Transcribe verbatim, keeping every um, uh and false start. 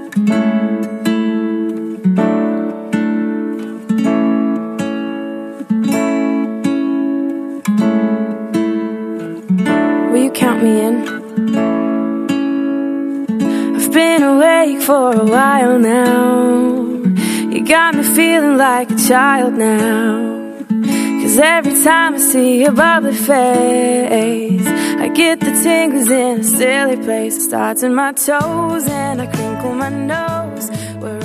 Will you count me in? I've been awake for a while now. You got me feeling like a child now. 'Cause every time I see your bubbly face, I get the tingles in a silly place. It starts in my toes and I crinkle my nose.